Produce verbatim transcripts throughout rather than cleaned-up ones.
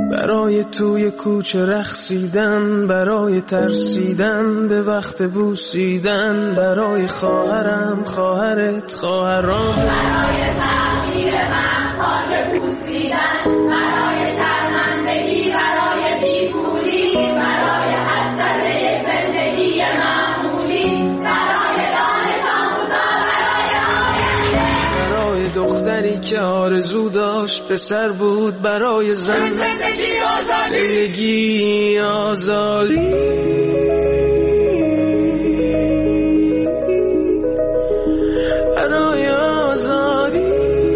برای توی کوچه رقصیدن، برای ترسیدن به وقت بوسیدن، برای خواهرم خواهرت خواهرام، برای تغییر من خاک بوسیدن، برای شرمندگی، برای بیپولی، برای حسرت زندگی معمولی، برای دانش آموزان، برای آینده، برای دختری که آرزو داشت پسر بود، برای زن زندگی آزادی، زندگی آزادی، برای آزادی.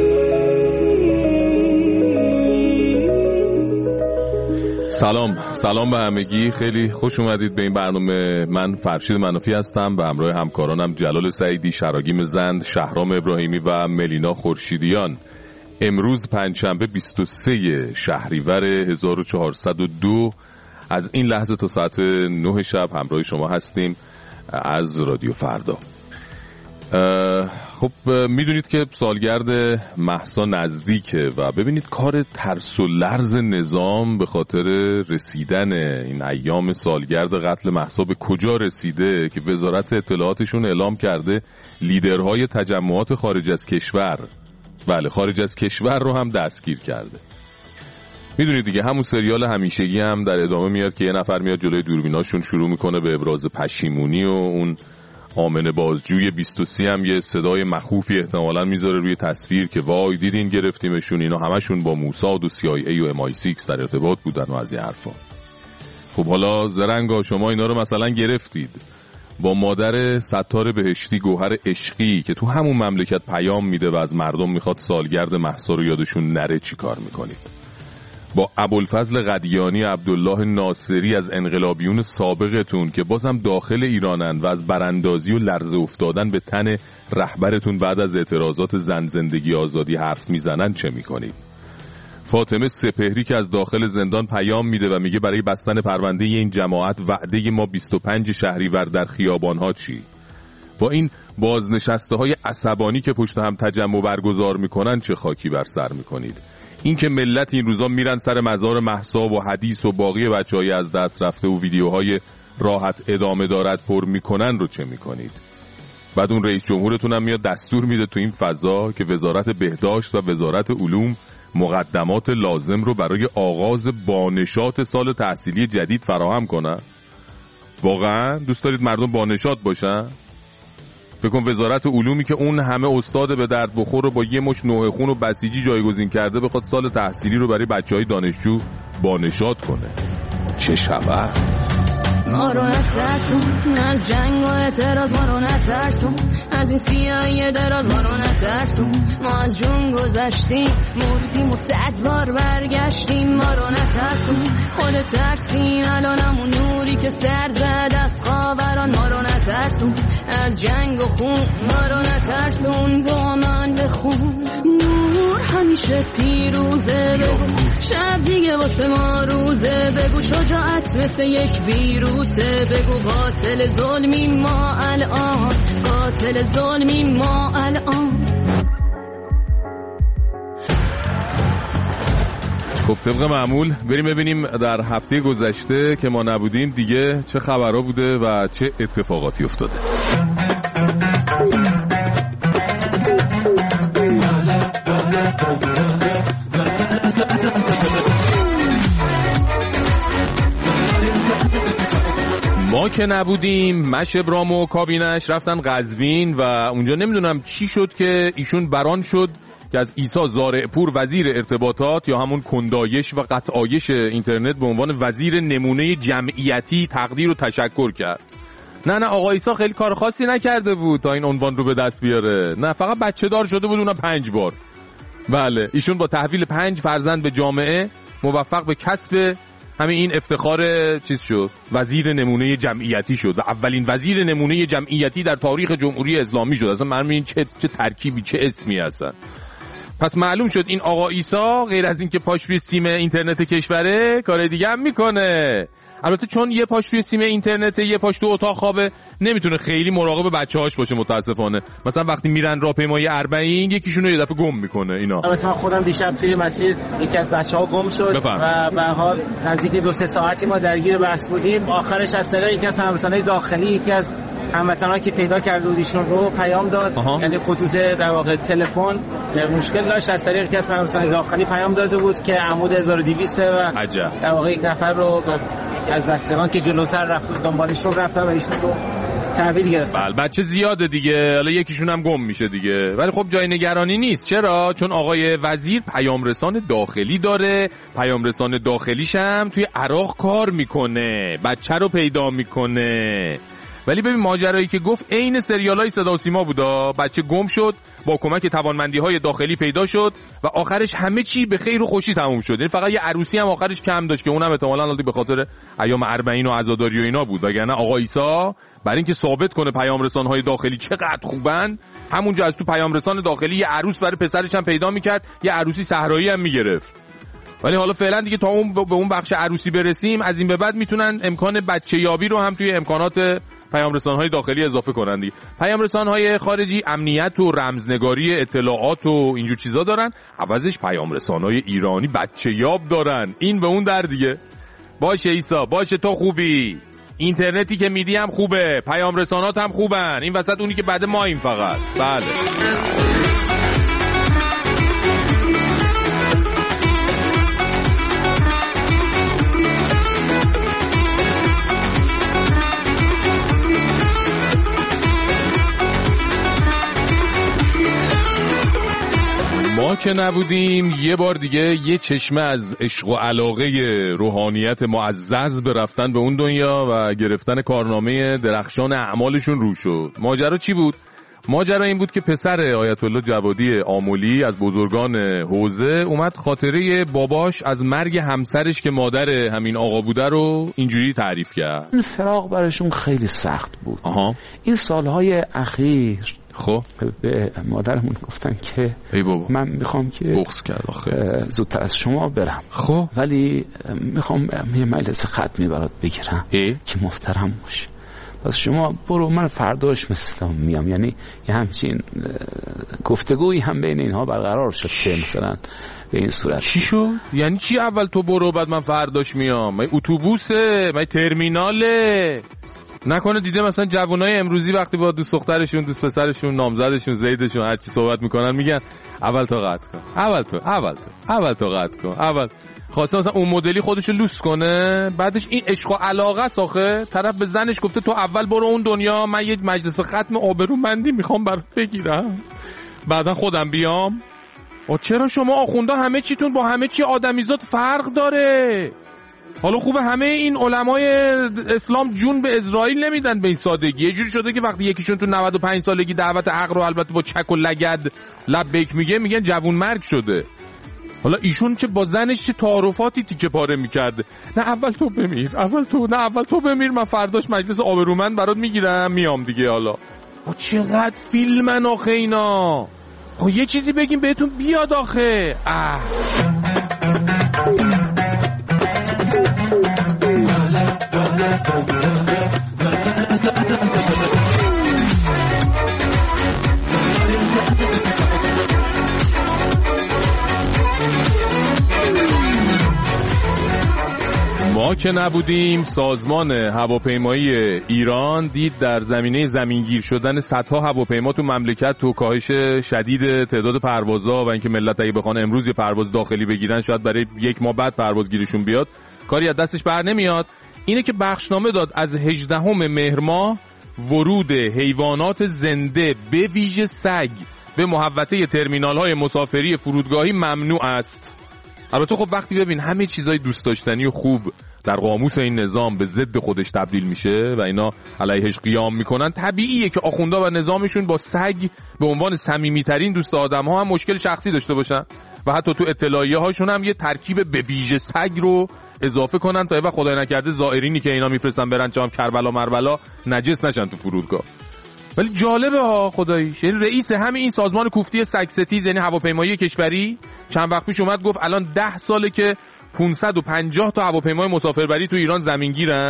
سلام سلام به همگی، خیلی خوش اومدید به این برنامه. من فرشید منافی هستم و همراه همکارانم جلال سعیدی، شراگیم زند، شهرام ابراهیمی و ملینا خورشیدیان. امروز پنجشنبه بیست و سوم شهریور هزار و چهارصد و دو از این لحظه تا ساعت نه شب همراه شما هستیم از رادیو فردا. خب میدونید که سالگرد مهسا نزدیکه و ببینید کار ترس و لرز نظام به خاطر رسیدن این ایام سالگرد قتل مهسا به کجا رسیده که وزارت اطلاعاتشون اعلام کرده لیدرهای تجمعات خارج از کشور، بله خارج از کشور رو هم دستگیر کرده. میدونید دیگه همون سریال همیشگی هم در ادامه میاد که یه نفر میاد جلوی دوربیناشون شروع میکنه به ابراز پشیمونی و اون آمنه بازجوی بیست و سه هم یه صدای مخوفی احتمالاً میذاره روی تصویر که وای دیدین گرفتیمشون، اینا همشون با موساد و سی آی ای و ام آی سیکس در ارتباط بودن و از این حرفا. خب حالا زرنگا شما اینا رو مثلا گرفتید، با مادر ستار بهشتی گوهر عشقی که تو همون مملکت پیام میده و از مردم میخواد سالگرد مهسا رو یادشون نره چی کار میکنید؟ با ابوالفضل قدیانی عبدالله ناصری از انقلابیون سابقتون که بازم داخل ایرانن و از براندازی و لرزه افتادن به تن رهبرتون بعد از اعتراضات زن زندگی آزادی حرف میزنن چه میکنید؟ فاطمه سپهری که از داخل زندان پیام میده و میگه برای بستن پرونده این جماعت وعده ما بیست و پنج شهریور در خیابانها چی؟ با این بازنشسته های عصبانی که پشت هم تجمع برگزار میکنن چه خاکی بر سر میکنید؟ این که ملت این روزا میرن سر مزار مهسا و حدیث و باقی بچهای از دست رفته و ویدیوهای راحت ادامه دارد پر میکنن رو چه میکنید؟ بعد اون رئیس جمهورتون هم میاد دستور میده تو این فضا که وزارت بهداشت و وزارت علوم مقدمات لازم رو برای آغاز بانشات سال تحصیلی جدید فراهم کنن. واقعا دوست دارید مردم بانشات باشن؟ فکر کن وزارت علومی که اون همه استاد به درد بخور رو با یه مش نوح خون و بسیجی جایگزین کرده بخواد سال تحصیلی رو برای بچهای دانشجو بانشات کنه. چه شود؟ ما رو نترسون از جنگ و اعتراض، ما رو نترسون از این سیاهی دراز، ما رو نترسون ما از جون گذشتیم مردیم و صد بار برگشتیم، ما رو نترسون خود ترسیم الانمون نوری که سر زد از خاوران، ما رو نترسون از جنگ و خون، ما رو نترسون با من بخون نور همیشه پیروزه، بگو شب دیگه واسه ما روزه، بگو شجاعت مثل یک ویروسه، بگو قاتل ظلمی ما الان، قاتل ظلمی ما الان. خب طبق معمول بریم ببینیم در هفته گذشته که ما نبودیم دیگه چه خبرها بوده و چه اتفاقاتی افتاده. ما که نبودیم مشبرام و کابینش رفتن قزوین و اونجا نمیدونم چی شد که ایشون بران شد که از عیسی زارعپور وزیر ارتباطات یا همون کندایش و قطعایش اینترنت به عنوان وزیر نمونه جمعیتی تقدیر و تشکر کرد. نه نه آقا عیسی خیلی کار خاصی نکرده بود تا این عنوان رو به دست بیاره، نه فقط بچه دار شده بود اونم پنج بار. بله ایشون با تحویل پنج فرزند به جامعه موفق به کسب همین این افتخار چیز شد، وزیر نمونه جمعیتی شد و اولین وزیر نمونه جمعیتی در تاریخ جمهوری اسلامی شد. اصلا من این چه چه ترکیبی چه اسمی هستن. پس معلوم شد این آقا عیسی غیر از این که پاش روی سیم اینترنت کشوره کار دیگه هم میکنه. البته چون یه پاش روی سیم اینترنت یه پاش تو اتاق خوابه نمیتونه خیلی مراقب بچه‌هاش باشه متاسفانه. مثلا وقتی میرن راهپیمایی اربعین یکیشون رو یه دفعه گم میکنه اینا. البته من خودم دیشب توی مسیر یکی از بچه‌ها گم شد بفرم. و به هر حال نزدیک دو سه ساعتی ما درگیر بحث بودیم. آخرش از طریق یکی از هموطنان داخلی یکی از هموطنانی که پیدا کرده بود ایشون رو پیام داد. آها. یعنی خطوط در واقع تلفن مشکل داشت، از طریق یکی از هموطنان داخلی پیام داده بود که عمود هزار و دویست و عجب. در واقع یک نفر رو از بستگان که جلوتر رفت دنبالش رو رفتن و ایشون رو تحویل گرفتن. بله بچه زیاده دیگه، حالا یکیشون هم گم میشه دیگه. ولی خب جای نگرانی نیست. چرا؟ چون آقای وزیر پیام رسان داخلی داره، پیام رسان داخلیش هم توی عراق کار میکنه، بچه رو پیدا میکنه. ولی ببین ماجرایی که گفت عین سریالای صدا و سیما بودا. بچه گم شد، با کمک توانمندی‌های داخلی پیدا شد و آخرش همه چی به خیر و خوشی تموم شد. یعنی فقط یه عروسی هم آخرش کم داشت که اونم احتمالاً به خاطر ایام اربعین و عزاداری و اینا بود. وگرنه آقا عیسی برای اینکه ثابت کنه پیام رسان‌های داخلی چقدر خوبن، همونجا از تو پیام رسان داخلی یه عروس برای پسرش هم پیدا می‌کرد، یه عروسی صحرایی هم می‌گرفت. ولی حالا فعلا دیگه تا اون به اون بخش عروسی برسیم، از این به بعد میتونن امکان بچه یابی رو هم توی امکانات پیام رسان‌های داخلی اضافه کنن دیگه. پیام رسان‌های خارجی امنیت و رمزنگاری اطلاعات و اینجور چیزا دارن، عوضش پیام رسان‌های ایرانی بچه یاب دارن. این به اون در دیگه. باشه عیسی، باشه تو خوبی، اینترنتی که میدی هم خوبه، پیام رسانات هم خوبن، این وسط اونی که بعد ما این فقط. بله ما که نبودیم یه بار دیگه یه چشمه از عشق و علاقه روحانیت معزز به رفتن به اون دنیا و گرفتن کارنامه درخشان اعمالشون رو شد. ماجرا چی بود؟ ماجرا این بود که پسر آیت الله جوادی آملی از بزرگان حوزه اومد خاطره باباش از مرگ همسرش که مادر همین آقا بوده رو اینجوری تعریف کرد. این فراق براشون خیلی سخت بود. آها. این سالهای اخیر خب به مادرمون گفتن که ای بابا من میخوام که بغض کرد آخه زودتر از شما برم. خب ولی میخوام یه مجلس ختمی برات بگیرم ای؟ که محترم باشه. پس شما برو، من فرداش مثلا میام. یعنی یه همچین گفتگویی هم بین اینها برقرار شد که مثلا به این صورت. چی شد؟ یعنی چی اول تو برو بعد من فرداش میام؟ من اتوبوسه، من ترمیناله. نکنه دیده مثلا جوانای امروزی وقتی با دوست دخترشون، دوست پسرشون، نامزدشون، زیدشون هر چی صحبت میکنن میگن اول تو قطع کن، اول تو، اول تو، اول تو قطع کن، اول خواسته مثلا اون مدلی خودشو لوس کنه، بعدش این عشق و علاقه ساخه طرف به زنش گفته تو اول برو اون دنیا، من یه مجلس ختم آبرومندی میخوام برات بگیرم بعدا خودم بیام. و چرا شما آخوندا همه چیتون با همه چی آدمیزاد فرق داره؟ حالا خوبه همه این علمای اسلام جون به اسرائیل نمیدن به این سادگی. یه جوری شده که وقتی یکیشون تو نود و پنج سالگی دعوت حق رو البته با چک و لگد لبیک میگه، میگن جوون مرگ شده. حالا ایشون چه با زنش چه تعارفاتی تیکه پاره میکرده. نه اول تو بمیر، اول تو، نه اول تو بمیر، من فرداش مجلس آبرومند برات میگیرم میام دیگه. حالا چقدر فیلمن آخه اینا. یه چیزی بگیم بهتون بیاد آخه. اه ما که نبودیم سازمان هواپیمایی ایران دید در زمینه زمینگیر شدن صدها هواپیما تو مملکت تو کاهش شدید تعداد پروازها و اینکه ملت اگه بخوان امروز یه پرواز داخلی بگیرن شاید برای یک ماه بعد پروازگیرشون بیاد، کاری از دستش بر نمیاد. اینه که بخشنامه داد از هجدهم مهر ماه ورود حیوانات زنده به ویژه سگ به محوطه ترمینال‌های مسافری فرودگاهی ممنوع است. البته خب وقتی ببین همه چیزای دوست داشتنی و خوب در قاموس این نظام به ضد خودش تبدیل میشه و اینا علیهش قیام میکنن، طبیعیه که آخوندا و نظامشون با سگ به عنوان صمیمیترین دوست آدم‌ها هم مشکل شخصی داشته باشن و حتی تو اطلاعیه هاشون هم یه ترکیب به ویژه سگ رو اضافه کنن تا یه خدای نکرده زائرینی که اینا میفرستن برن چام کربلا مربلا نجس نشن تو فرودگاه. ولی جالبه ها خداییش، یعنی رئیس همین این سازمان کوفتی سگ ستیز یعنی هواپیمایی کشوری چند وقت پیش اومد گفت الان ده ساله که پانصد و پنجاه تا هواپیمای مسافربری تو ایران زمینگیرن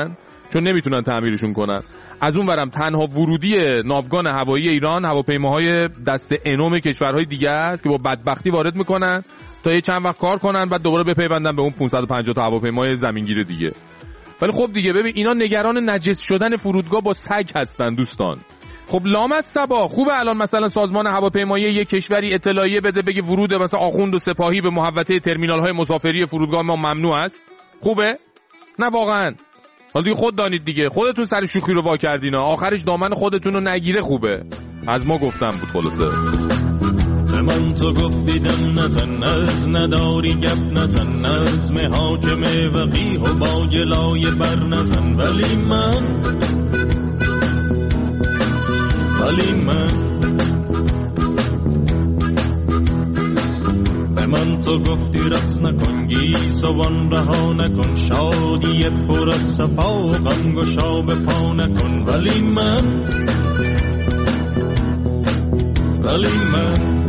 چون نمیتونن تعمیرشون کنن. از اون ورم تنها ورودی ناوگان هوایی ایران هواپیماهای دست انوم کشورهای دیگه است که با بدبختی وارد میکنن تا یه چند وقت کار کنن بعد دوباره بپیوندن به اون پانصد و پنجاه تا هواپیمای زمینگیر دیگه. ولی خب دیگه ببین اینا نگران نجس شدن فرودگاه با سگ هستن دوستان. خب لامت صبا خوبه الان مثلا سازمان هواپیمایی یک کشوری اطلاعیه بده بگه ورود مثلا آخوند و سپاهی به محوطه ترمینال‌های مسافری فرودگاه ما ممنوع است؟ خوبه؟ نه واقعا. حالا دیگه خود دانید دیگه، خودتون سر شوخی رو وا کردین، آخرش دامن خودتون رو نگیره خوبه. از ما گفتم بود خلاصه. به من تو گفتیدم نزن، از نداری گپ نزن، از محاکم وقیح و با گلای بر نزن، ولی من ولی من به من تو گفتی رقص نکن، گیسوان رها نکن، شادی پر از صفا و غم گشا به پا نکن، ولی من ولی من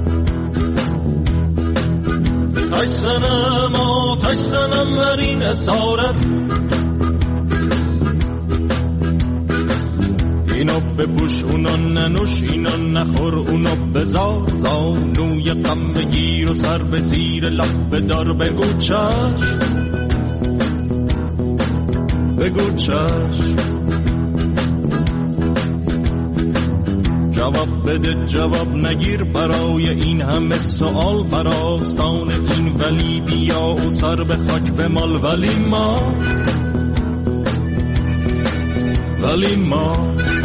تاش زنم آتش زنم بر این اسارت، اینو بپوش اونو ننوش، اینو نخور اونو بزار، زانوی غم بگیر و سر به زیر لب بدار، بگو چشم بگو چشم، جواب بده جواب نگیر، برای این همه سوال براستان این ولی بیا و سر به خاک بمال، ولی ما ولی ما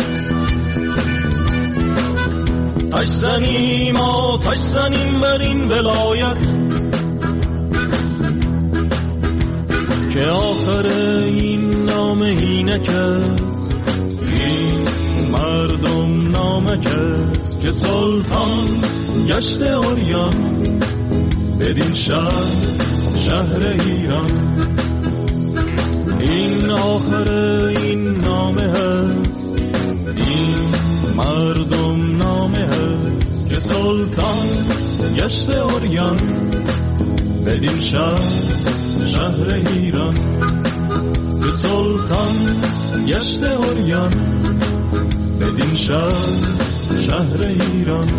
تاش زنیم آتش زنیم بر این ولایت، که آخر این نام اینک است، این مردم نامک است، که سلطان گشت اوریان بدین شهر شهر ایران، این آخر این نامه هست، این مردم نامه هست، که سلطان گشت اوریان بدین شهر شهر ایران، که سلطان گشت اوریان بدین شهر شهر ایران.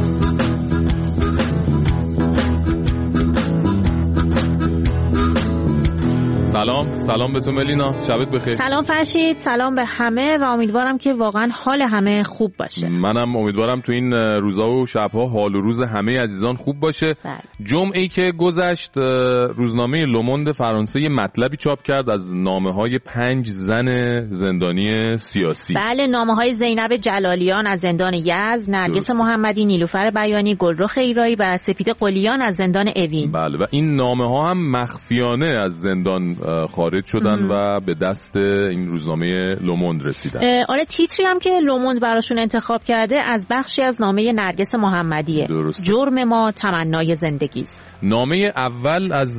سلام سلام به تو ملینا، شبت بخیر. سلام فرشید، سلام به همه و امیدوارم که واقعا حال همه خوب باشه. منم امیدوارم تو این روزا و شبها حال و روز همه عزیزان خوب باشه. بله. جمعه‌ای که گذشت روزنامه لوموند فرانسه یه مطلبی چاپ کرد از نامه‌های پنج زن زندانی سیاسی. بله، نامه‌های زینب جلالیان از زندان یزد، نرگس محمدی، نیلوفر بیانی، گلرخ ایرایی و سپید قلیان از زندان اوین. بله و این نامه‌ها هم مخفیانه از زندان خارج شدن ام. و به دست این روزنامه لوموند رسیدن. آره، تیتری هم که لوموند براشون انتخاب کرده از بخشی از نامه نرگس محمدیه. درسته. جرم ما تمنای زندگی است. نامه اول از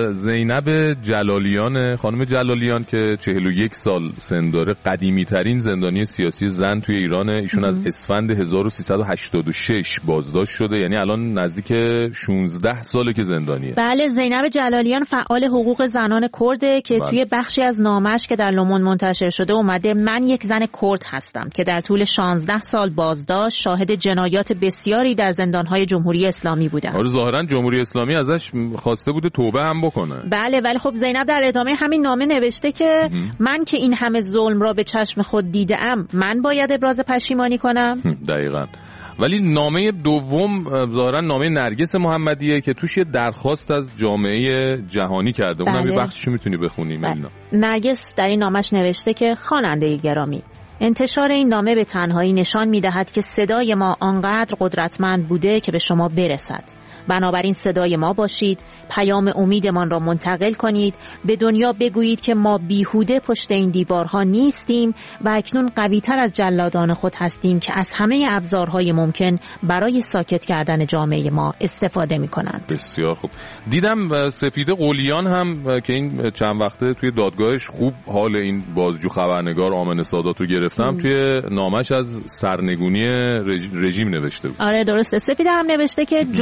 زینب جلالیان، خانم جلالیان که چهل و یک سال سن داره، قدیمی ترین زندانی سیاسی زن توی ایرانه. ایشون ام. از اسفند هزار و سیصد و هشتاد و شش بازداشت شده، یعنی الان نزدیک شانزده ساله که زندانیه. بله، زینب جلالیان فعال حقوق زنان کرده که بله. توی بخشی از نامش که در لوموند منتشر شده اومده من یک زن کرد هستم که در طول شانزده سال بازداشت شاهد جنایات بسیاری در زندانهای جمهوری اسلامی بودم. آره، ظاهرا جمهوری اسلامی ازش خواسته بوده توبه هم بکنه. بله، ولی خب زینب در ادامه همین نامه نوشته که ام. من که این همه ظلم را به چشم خود دیدم، من باید ابراز پشیمانی کنم. دقیقاً. ولی نامه دوم ظاهرا نامه نرگس محمدیه که توش یه درخواست از جامعه جهانی کرده. بله. اونم یه بخشش میتونی بخونی ملینا. نرگس در این نامش نوشته که خواننده گرامی، انتشار این نامه به تنهایی نشان می‌دهد که صدای ما آنقدر قدرتمند بوده که به شما برسد. بنابراین صدای ما باشید، پیام امیدمان را منتقل کنید، به دنیا بگویید که ما بیهوده پشت این دیوارها نیستیم و اکنون قوی‌تر از جلادان خود هستیم که از همه ابزارهای ممکن برای ساکت کردن جامعه ما استفاده می‌کنند. بسیار خوب. دیدم سپید قلیان هم که این چند وقته توی دادگاهش خوب حال این بازجو خبرنگار آمنه سادات رو گرفتم، ام. توی نامش از سرنگونی رژیم نوشته بود. آره درسته. سپید هم نوشته که جنبش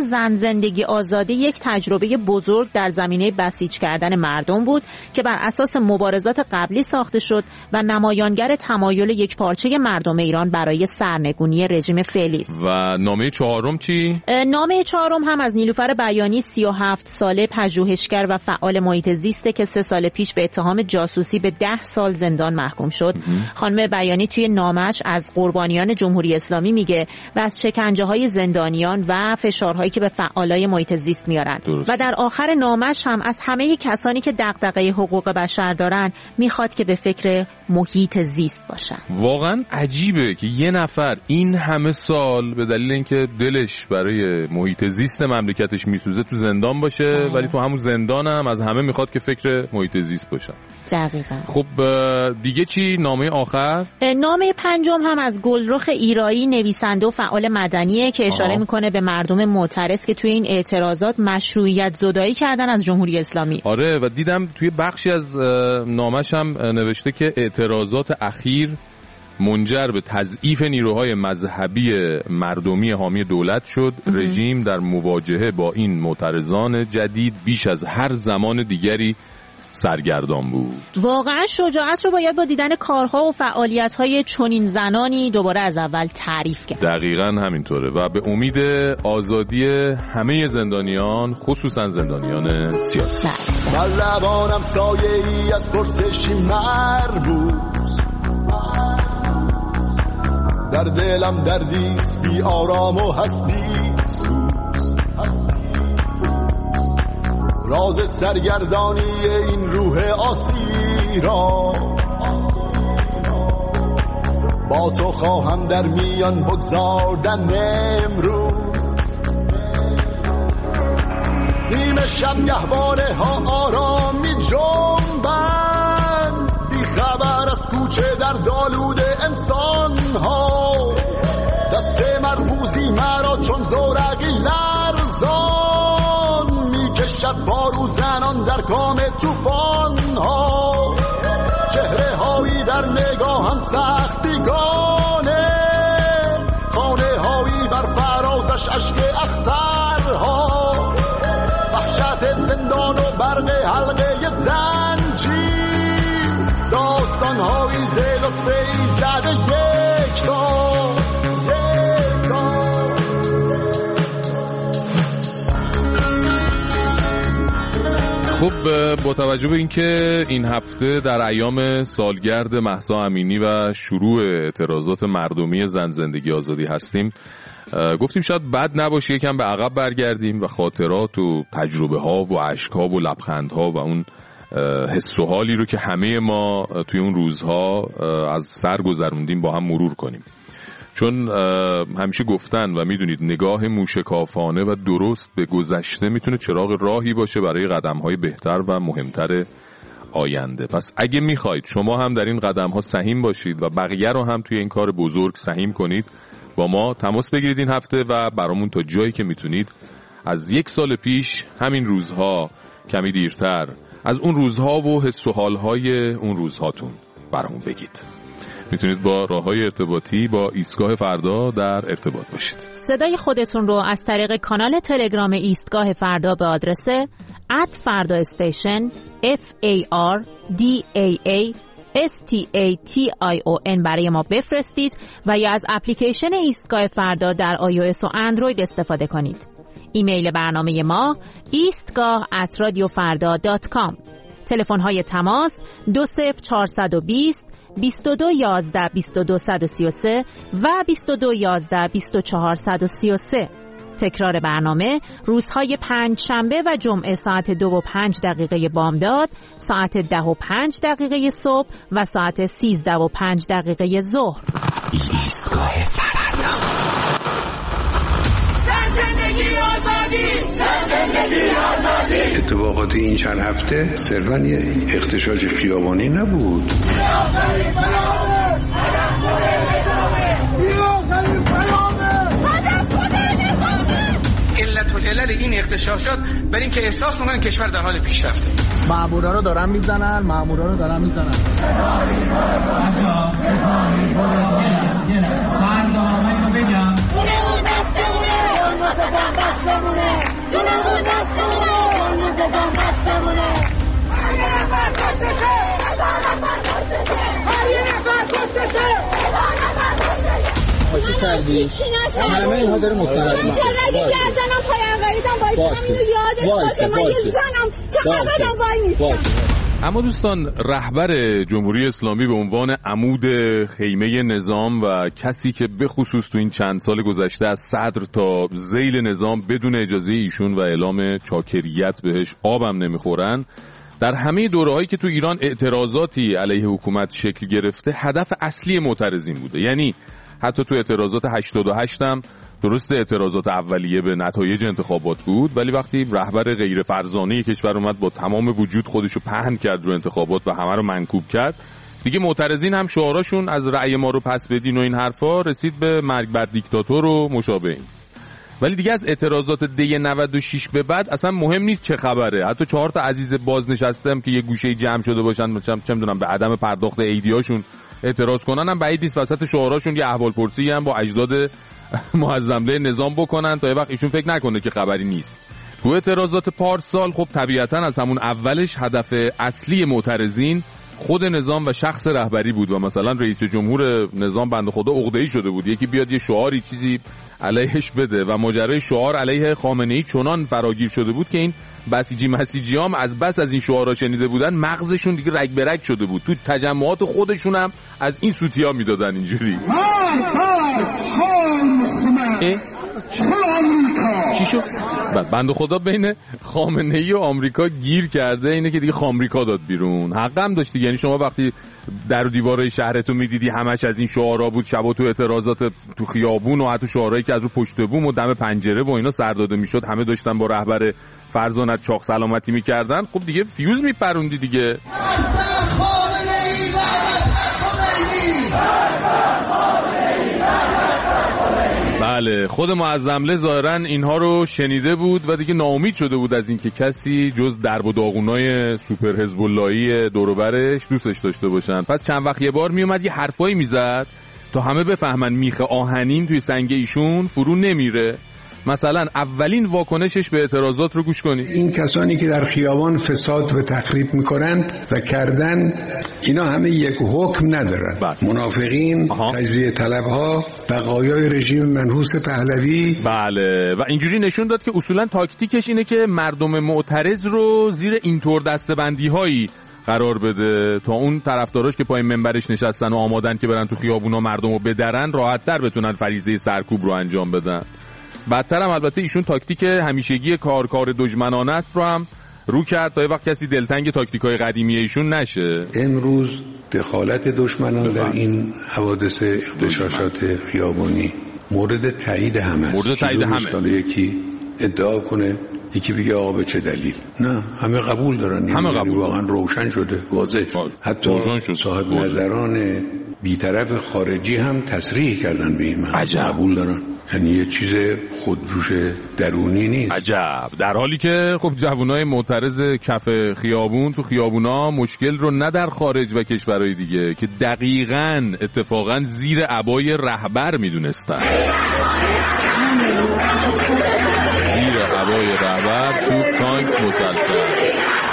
زن زندگی آزادی یک تجربه بزرگ در زمینه بسیج کردن مردم بود که بر اساس مبارزات قبلی ساخته شد و نمایانگر تمایل یک پارچه مردم ایران برای سرنگونی رژیم فعلی است. و نامه چهارم چی؟ نامه چهارم هم از نیلوفر بیانی، سی و هفت ساله پژوهشگر و فعال محیط زیسته که سه سال پیش به اتهام جاسوسی به ده سال زندان محکوم شد. خانم بیانی توی نامش از قربانیان جمهوری اسلامی میگه و از شکنجه‌های زندانیان و فشارهایی که به فعالای محیط زیست میارن. درست. و در آخر نامش هم از همه کسانی که دغدغه حقوق بشر دارن میخواد که به فکر محیط زیست باشن. واقعا عجیبه که یه نفر این همه سال به دلیل اینکه دلش برای محیط زیست مملکتش میسوزه تو زندان باشه، ولی تو همون زندان هم از همه میخواد که فکر محیط زیست باشن. دقیقاً. خب دیگه چی؟ نامه آخر؟ نامه پنجم هم از گلرخ ایرایی، نویسنده و فعال مدنیه که اشاره آه. میکنه به مردم معترض که توی این اعتراضات مشروعیت زدایی کردن از جمهوری اسلامی. آره و دیدم توی بخشی از نامش هم نوشته که اعتراضات اخیر منجر به تضعیف نیروهای مذهبی مردمی حامی دولت شد. رژیم در مواجهه با این معترضان جدید بیش از هر زمان دیگری سرگردان بود. واقعا شجاعت رو باید با دیدن کارها و فعالیت‌های چنین زنانی دوباره از اول تعریف کرد. دقیقاً همینطوره و به امید آزادی همه زندانیان، خصوصا زندانیان سیاسی. بر لبانم سایه‌ای از پرسشی مرموز، در دلم دردیست بی آرام و هستی سوز، راز سرگردانی این روح آسیرا با تو خواهم در میان بگذاردن امروز. نیمه شب گهواره ها آرامی جنبند، بی خبر از کوچه در دالود انسان ها، دست مرموزی مرا چون زورقی لرزان میکشد بارو زنان در کام توفان ها. چهره هایی در نگاهم سختیگانه، خانه هایی بر فرازش اشک اخترها، وحشت زندان و برق حلقه زنجیر، داستان هایی ز لطف ایزد یک تا یک تا. خب با توجه به اینکه این هفته در ایام سالگرد مهسا امینی و شروع اعتراضات مردمی زن زندگی آزادی هستیم، گفتیم شاید بد نباشه یکم به عقب برگردیم و خاطرات و تجربه ها و اشک ها و لبخند ها و اون حس و حالی رو که همه ما توی اون روزها از سر گذروندیم با هم مرور کنیم. چون همیشه گفتن و میدونید نگاه موشکافانه و درست به گذشته میتونه چراغ راهی باشه برای قدم‌های بهتر و مهمتر آینده. پس اگه میخواید شما هم در این قدم‌ها سهیم باشید و بقیه رو هم توی این کار بزرگ سهیم کنید، با ما تماس بگیرید این هفته و برامون تا جایی که میتونید از یک سال پیش همین روزها کمی دیرتر از اون روزها و حس و حال‌های اون روزهاتون برامون بگید. میتونید با راه‌های ارتباطی با ایستگاه فردا در ارتباط باشید. صدای خودتون رو از طریق کانال تلگرام ایستگاه فردا به آدرس ات فردا استیشن اف ای آر دی ای ای اس تی ای تی آی او ان برای ما بفرستید و یا از اپلیکیشن ایستگاه فردا در آی او اس و اندروید استفاده کنید. ایمیل برنامه ما ایستگاه ات رادیو فردا دات کام. تلفن های تماس دو صفر چهارصد و بیست بیست و دو یازده بیست و دو صد و سی و سه و بیست و دو یازده بیست و چهار صد و سی و سه. تکرار برنامه روزهای پنج شنبه و جمعه ساعت دو و پنج دقیقه بامداد، ساعت ده و پنج دقیقه صبح و ساعت سیزده و پنج دقیقه ظهر. ایستگاه فردا. زندگی آزادی، زندگی آزادی. اتفاقات این چند هفته صرفاً یه اغتشاش خیابانی نبود. علت العلل این اغتشاشات برای اینکه احساس میکنن کشور در حال پیشرفته. مامورا رو دارن میزنن، مامورا رو دارن میزنن. موزگان بستمونه جونمون دستمونه موزگان بستمونه هر یه نفر کشتشه هزار نفر کشتشه هر یه نفر کشتشه هزار نفر کشتشه خوشی کردی همه اینها داره مستند میشه چقدر گردنم پایان غریدم وایستم اینو یادت باشه من یه زنم چقدرم وای نیستم. اما دوستان، رهبر جمهوری اسلامی به عنوان عمود خیمه نظام و کسی که به خصوص تو این چند سال گذشته از صدر تا ذیل نظام بدون اجازه ایشون و اعلام چاکریت بهش آبم نمیخورن، در همه دوره‌هایی که تو ایران اعتراضاتی علیه حکومت شکل گرفته هدف اصلی معترضین بوده. یعنی حتی تو اعتراضات هشتاد و هشت هم درست اعتراضات اولیه به نتایج انتخابات بود، ولی وقتی رهبر غیر فرزانه کشور اومد با تمام وجود خودشو پهن کرد رو انتخابات و همه رو منکوب کرد، دیگه معترضین هم شعاراشون از رأی ما رو پس بدین و این حرفا رسید به مرگ بر دیکتاتور و مشابه این. ولی دیگه از اعتراضات دی نود و شش به بعد اصلا مهم نیست چه خبره. حتی چهار تا عزیز بازنشستم که یه گوشه جمع شده باشن چه میدونم به عدم پرداخت ایدیاشون اعتراض کنن هم بعید نیست وسط شعاراشون یه احوالپرسی هم با اجداد معظمله نظام بکنن تا یه وقت ایشون فکر نکنه که خبری نیست. تو اعتراضات پارسال خب طبیعتاً از همون اولش هدف اصلی معترضین خود نظام و شخص رهبری بود و مثلا رئیس جمهور نظام بنده خدا عقده‌ای شده بود یکی بیاد یه شعاری چیزی علیهش بده و ماجرای شعار علیه خامنه‌ای چنان فراگیر شده بود که این بسیجی مسیجی هم از بس از این شعارها شنیده بودن مغزشون دیگه رگ برگ شده بود. تو تجمعات خودشون هم از این سوتیا میدادن اینجوری. چی شد؟ بنده خدا بین خامنه‌ای و آمریکا گیر کرده، اینه که دیگه خامریکا داد بیرون. حق هم داشتی. یعنی شما وقتی در و دیوارهای شهرتو میدیدی همش از این شعارا بود، شبا تو اعتراضات تو خیابون و حتی شعارهایی که از رو پشت بوم و دم پنجره و اینا سر داده میشد همه داشتن با رهبر فرزانت چاق سلامتی میکردن، خب دیگه فیوز میپروندی دیگه. بله، خود معظمله ظاهراً اینها رو شنیده بود و دیگه ناامید شده بود از اینکه کسی جز درب و داغونای سوپر حزب اللهی دور و برش دوستش داشته باشن. پس چند وقت یه بار میومد یه حرفایی میزد تا همه بفهمن میخ آهنین توی سنگ ایشون فرو نمیره. مثلا اولین واکنشش به اعتراضات رو گوش کنید. این کسانی که در خیابان فساد و تخریب میکنند و کردن، اینا همه یک حکم ندارن. بله. منافقین، تجزیه طلبها، بقایای رژیم منحوس پهلوی. بله، و اینجوری نشون داد که اصولا تاکتیکش اینه که مردم معترض رو زیر اینطور دسته‌بندی هایی قرار بده تا اون طرفداراش که پای منبرش نشستن و آمادن که برن تو خیابونا مردمو بدرن راحت‌تر بتونن فریضه سرکوب رو انجام بدن. بعدتر هم البته ایشون تاکتیک همیشگی کار کار دشمنانه است رو هم رو کرد تا یه وقت کسی دلتنگ تاکتیکای قدیمی ایشون نشه. امروز دخالت دشمنان در این حوادث اغتشاشات خیابانی مورد تایید همه است. مورد تایید همه. یکی ادعا کنه، یکی بگه آقا به چه دلیل. نه، همه قبول دارن. همه قبول. واقعا روشن شده، واضح. حتی صاحب نظران بی‌طرف خارجی هم تصریح کردن به این معنی. قبول دارن. یعنی یه چیز خودجوش درونی نیست. عجب. در حالی که خب جوانای معترض کف خیابون تو خیابونا مشکل رو نه در خارج و کشورهای دیگه که دقیقاً اتفاقاً زیر عبای رهبر میدونستن. زیر عبای رهبر تو تانک مسلسل.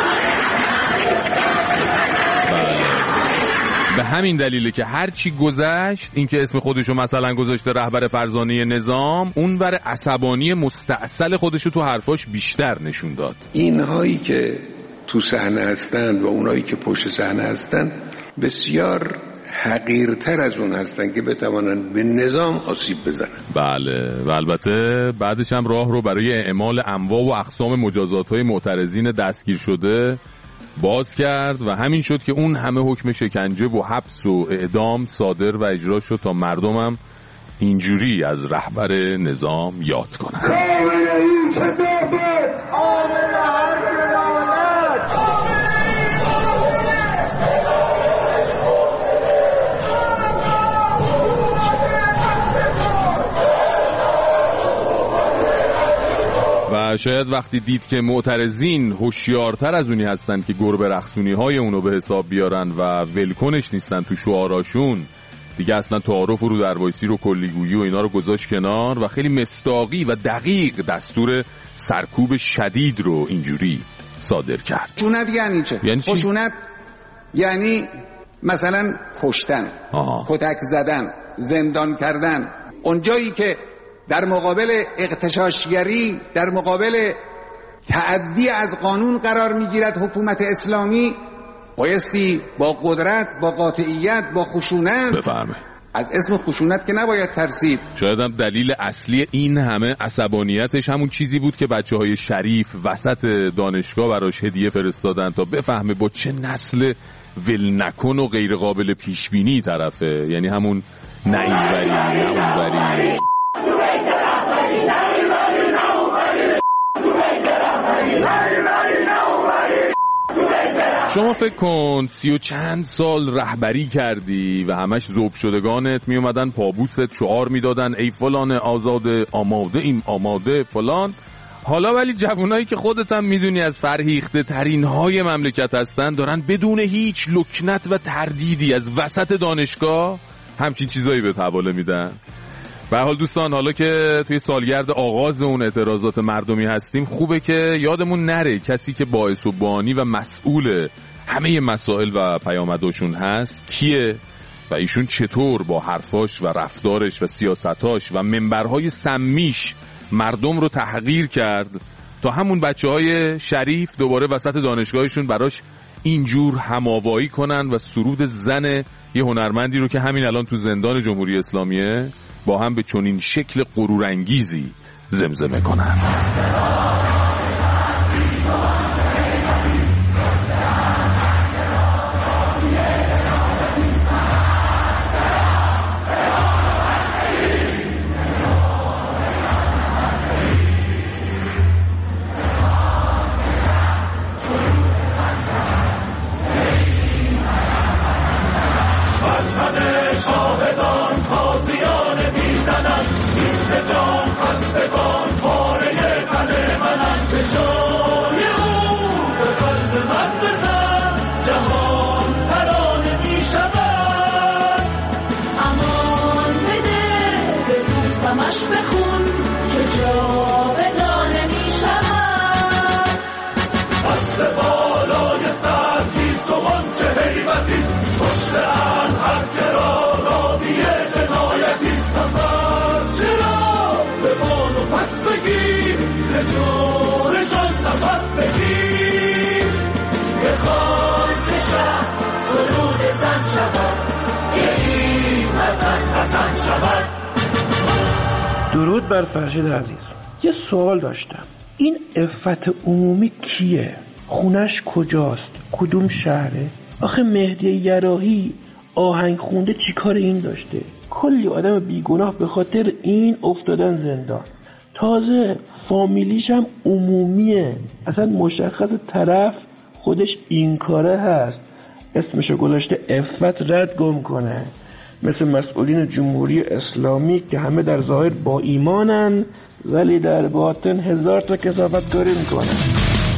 به همین دلیله که هر چی گذشت، این که اسم خودشو مثلا گذاشته رهبر فرزانه نظام، اون ور عصبانی مستعسل خودشو تو حرفاش بیشتر نشون داد. اینهایی که تو صحنه هستند و اونهایی که پشت صحنه هستند بسیار حقیرتر از اون هستن که بتوانن به نظام آسیب بزنن. بله، و البته بعدش هم راه رو برای اعمال انواع و اقسام مجازات‌های معترضین دستگیر شده باز کرد و همین شد که اون همه حکم شکنجه و حبس و اعدام صادر و اجرا شد تا مردمم اینجوری از رهبر نظام یاد کنن. و شاید وقتی دید که معترضین هوشیارتر از اونی هستن که گربه رقصونی های اونو به حساب بیارن و ولکنش نیستن تو شعاراشون، دیگه اصلا تعارف و رو دروایسی رو کلیگویی و اینا رو گذاشت کنار و خیلی مصداقی و دقیق دستور سرکوب شدید رو اینجوری صادر کرد. خشونت یعنی چه؟ یعنی خشونت یعنی مثلا کشتن، کتک زدن، زندان کردن. اونجایی که در مقابل اغتشاشگری، در مقابل تعدی از قانون قرار میگیرد حکومت اسلامی، بایستی با قدرت، با قاطعیت، با خشونت بفرمایید. از اسم خشونت که نباید ترسید. شاید هم دلیل اصلی این همه عصبانیتش همون چیزی بود که بچه های شریف وسط دانشگاه براش هدیه فرستادن تا بفهمه با چه نسل ول نکن و غیر قابل پیش بینی طرفه. یعنی همون نه اینوری نه اونوری. شما فکر کن سی و چند سال رهبری کردی و همش ذوب شدگانت می اومدن پابوست شعار میدادن ای فلان آزاده، آماده ایم، آماده فلان. حالا ولی جوانایی که خودت هم میدونی از فرهیخته ترین های مملکت هستن دارن بدون هیچ لکنت و تردیدی از وسط دانشگاه همچین چیزایی به حواله میدن. به حال دوستان، حالا که توی سالگرد آغاز اون اعتراضات مردمی هستیم، خوبه که یادمون نره کسی که باعث و بانی و مسئول همه مسائل و پیامداشون هست کیه و ایشون چطور با حرفاش و رفتارش و سیاستاش و منبرهای سمیش مردم رو تحقیر کرد تا همون بچه های شریف دوباره وسط دانشگاهشون براش اینجور هماوایی کنن و سرود زن یه هنرمندی رو که همین الان تو زندان جمهوری اسلامیه با هم به چنین شکل غرورانگیزی زمزمه کنن. بخون که جاودانه می شود. دست بالای سر پیز و آنچه حیبتیست، پشت ان هر کرا رابیه جنایتیست. سفر چرا به بانو پس بگیر، ز جور جان نفس بگیر. به خاک شهر سرود زن شود، که این وطن حسن شود. درود بر فرشید عزیز. یه سوال داشتم، این عفت عمومی کیه؟ خونش کجاست؟ کدوم شهره؟ آخه مهدی یراحی آهنگ خونده چی کار این داشته؟ کلی آدم بیگناه به خاطر این افتادن زندان. تازه فامیلیش هم عمومیه، اصلا مشخص طرف خودش این کاره هست، اسمشو گذاشته عفت رد گم کنه. مثل مسئولین جمهوری اسلامی که همه در ظاهر با ایمانن ولی در باطن هزار تا کثافت کاری میکنن.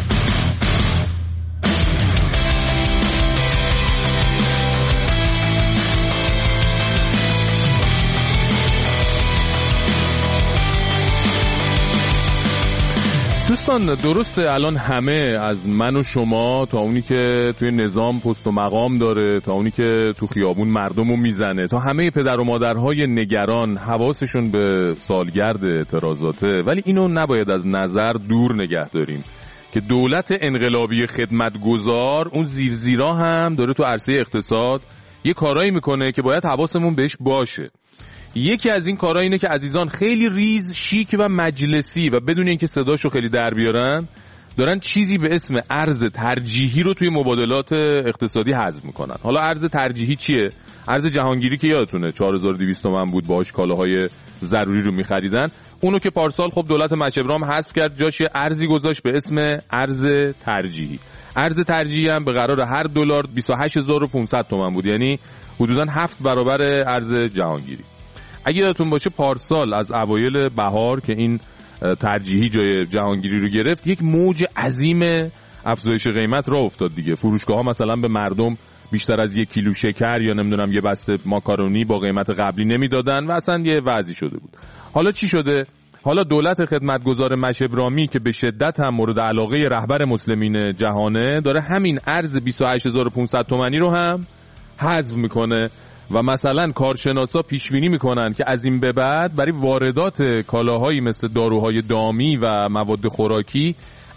دوستان درسته الان همه از من و شما تا اونی که توی نظام پست و مقام داره، تا اونی که تو خیابون مردمو میزنه، تا همه پدر و مادرهای نگران حواسشون به سالگرد اعتراضاته، ولی اینو نباید از نظر دور نگه داریم که دولت انقلابی خدمتگزار اون زیر زیرا هم داره تو عرصه اقتصاد یه کارایی میکنه که باید حواسمون بهش باشه. یکی از این کارها اینه که عزیزان خیلی ریز، شیک و مجلسی و بدون اینکه صداشو خیلی در بیارن دارن چیزی به اسم ارز ترجیحی رو توی مبادلات اقتصادی حذف میکنن. حالا ارز ترجیحی چیه؟ ارز جهانگیری که یادتونه چهار هزار و دویست تومان بود، باهاش کالاهای ضروری رو میخریدن. اونو که پارسال خب دولت مچبرام حذف کرد، جاش ارزی گذاشت به اسم ارز ترجیحی. ارز ترجیحی هم به قرار هر دلار بیست و هشت هزار و پانصد تومان بود، یعنی حدوداً هفت برابر ارز جهانگیری. اگه یادتون باشه پارسال از اوایل بهار که این ترجیحی جای جهانگیری رو گرفت، یک موج عظیم افزایش قیمت راه افتاد دیگه. فروشگاه‌ها مثلا به مردم بیشتر از یک کیلو شکر یا نمیدونم یه بسته ماکارونی با قیمت قبلی نمیدادن و اصلا یه وضعی شده بود. حالا چی شده؟ حالا دولت خدمتگزار مشبرامی که به شدت هم مورد علاقه رهبر مسلمین جهانه داره همین ارز بیست و هشت هزار و پانصد تومانی رو هم حذف میکنه و مثلا کارشناسا پیش بینی میکنن که از این به بعد برای واردات کالاهایی مثل داروهای دامی و مواد خوراکی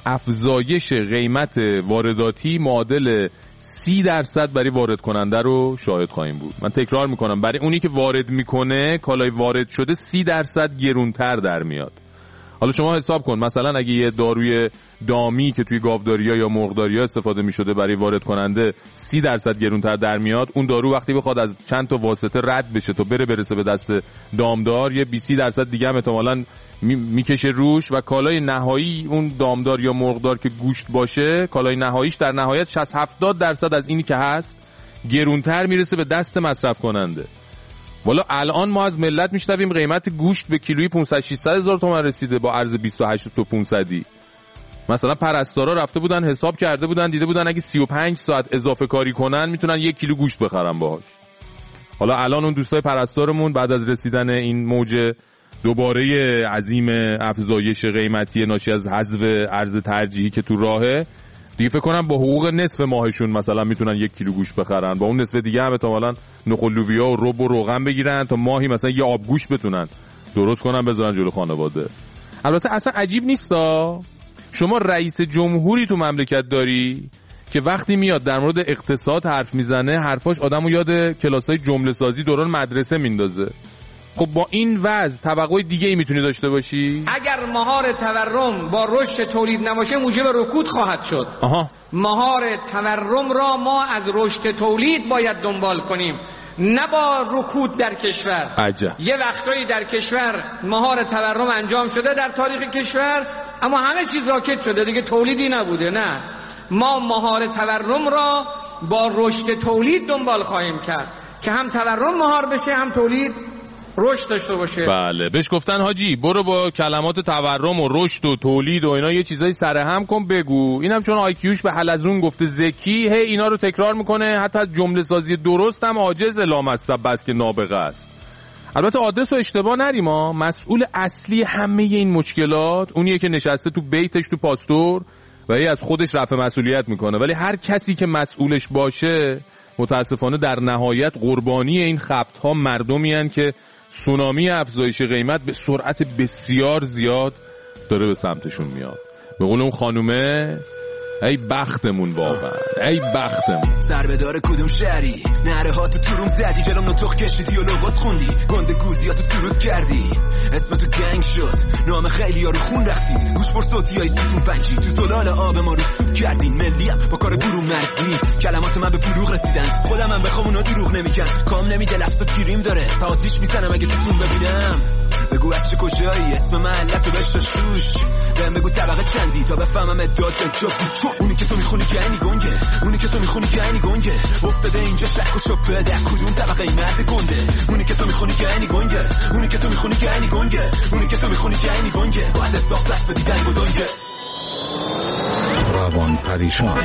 افزایش قیمت وارداتی معادل سی درصد برای وارد کننده رو شاهد خواهیم بود. من تکرار میکنم، برای اونی که وارد میکنه کالای وارد شده سی درصد گرونتر در میاد. حالا شما حساب کن مثلا اگه یه داروی دامی که توی گاوداری‌ها یا مرغداری‌ها استفاده می‌شده برای وارد کننده سی درصد گرونتر در میاد، اون دارو وقتی بخواد از چند تا واسطه رد بشه تا بره برسه به دست دامدار یه بیست درصد دیگه هم احتمالاً میکشه روش و کالای نهایی اون دامدار یا مرغدار که گوشت باشه کالای نهاییش در نهایت شصت هفتاد درصد از اینی که هست گرونتر میرسه به دست مصرف کننده. والا الان ما از ملت میشنویم قیمت گوشت به کیلویی پانصد ششصد هزار تومان رسیده با ارز بیست و هشت تا پانصد. مثلا پرستارا رفته بودن حساب کرده بودن دیده بودن اگه سی و پنج ساعت اضافه کاری کنن میتونن یک کیلو گوشت بخرن باهاش. حالا الان اون دوستای پرستارمون بعد از رسیدن این موج دوباره عظیم افزایش قیمتی ناشی از حذف ارز ترجیحی که تو راهه دیگه فکر کنم با حقوق نصف ماهشون مثلا میتونن یک کیلو گوشت بخرن، با اون نصف دیگه هم احتمالاً نخل لوبیا و رب و روغن بگیرن تا ماهی مثلا یه آب گوشت بتونن درست کنن بذارن جلو خانواده. البته اصلا عجیب نیستا شما رئیس جمهوری تو مملکت داری که وقتی میاد در مورد اقتصاد حرف میزنه حرفاش آدمو یاد کلاسای جمله سازی دوران مدرسه میندازه. خب با این وضع توقع دیگه ای میتونی داشته باشی؟ اگر مهار تورم با رشد تولید نباشه موجب رکود خواهد شد. آها. مهار تورم را ما از رشد تولید باید دنبال کنیم نه با رکود در کشور. عجب. یه وقتایی در کشور مهار تورم انجام شده در تاریخ کشور اما همه چیز راکت شده دیگه تولیدی نبوده. نه، ما مهار تورم را با رشد تولید دنبال خواهیم کرد که هم تورم مهار بشه هم تولید رشد داشته باشه. بله بهش گفتن حاجی برو با کلمات تورم و رشد و تولید و اینا یه چیزایی سرهم کن بگو. اینم چون آیکیوش به حلزون گفته ذکی هی اینا رو تکرار میکنه، حتی جمله سازی درست هم عاجز لامصب بس که نابغه است. البته آدرس و اشتباه نریم ها، مسئول اصلی همه این مشکلات اونیه که نشسته تو بیتش تو پاستور و هی از خودش رفع مسئولیت میکنه، ولی هر کسی که مسئولش باشه متاسفانه در نهایت قربانی این خبط‌ها مردمی هستند که سونامی افزایش قیمت به سرعت بسیار زیاد داره به سمتشون میاد. به قول اون خانومه ای بختمون واقعا، ای بختمون. سربدار کدوم شهری نره ها تو تروم زدی جلوم نطق کشیدی و لغات خوندی گنده گوزیاتو سرود کردی اسم تو گنگ شد نام خیلی ها رو خون رخصید گوش بر صوتی های ستون پنجی تو زلال آب ما رو سوب کردین ملیم با کار برون مرزی کلمات من به بلوغ رسیدن خودم هم بخوام اونا دروغ نمیگن کام نمیده لفظ و تیریم داره تا آتیش میزنم اگه تو ببینم بگو بچه کجایی اسم محلتو بشاش توش بهم بگو طبقه چندی تا بفهمم ادعا چه اونی که تو میخونی که اینی گنگه اونی که تو میخونی که اینی گنگه افتاده اینجا شک و شپه در کدوم طبقه این مرد گنده اونی که تو میخونی که اینی گنگه اونی که تو میخونی که اینی گنگه اونی که تو میخونی که اینی گنگه باید استاق دست بدی دنگ و دنگه روان پریشان.